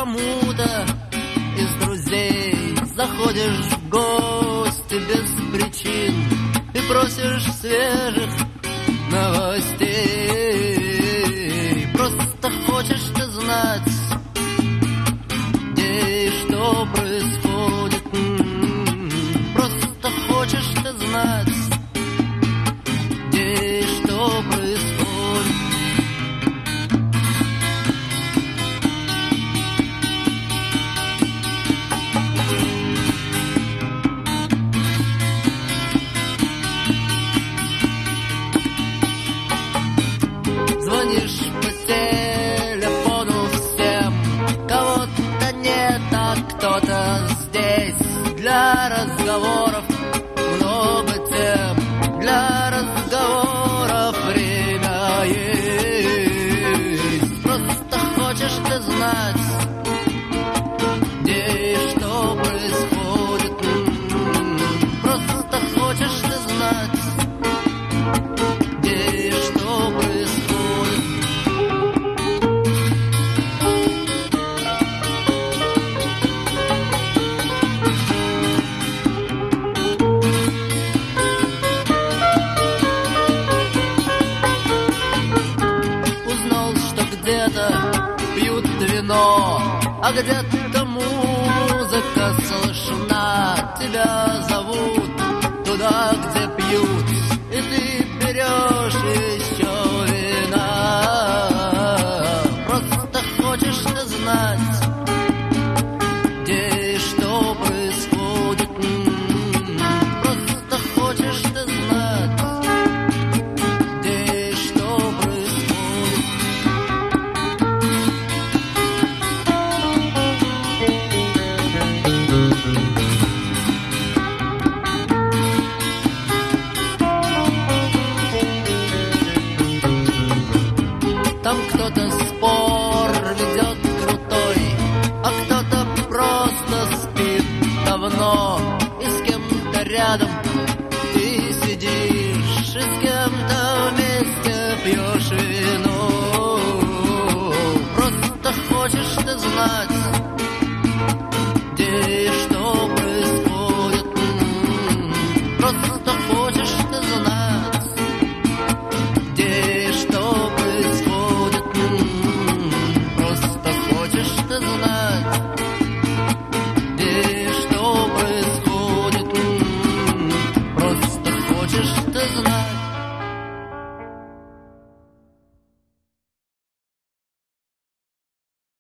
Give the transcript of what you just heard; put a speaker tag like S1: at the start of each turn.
S1: кому-то из друзей заходишь в гости без причин и просишь свежих новостей. Просто хочешь ты знать, где и что происходит. Просто хочешь ты знать, где и что происходит. Звонишь по телефону всем, кого-то нет, а кто-то здесь. Для разговоров много тем, для разговоров время есть. Просто хочешь ты знать, где и что происходит. Просто хочешь ты знать, где и что происходит. Пьют вино, а где-то музыка слышна. Тебя зовут туда, где пьют, и ты берешь еще вина. Просто хочешь ты знать, где и что происходит. Просто хочешь ты знать, где и что происходит. Там кто-то спор ведет крутой, а кто-то просто спит давно. И с кем-то рядом ты сидишь, и с кем-то вместе пьешь вино. Просто хочешь ты знать,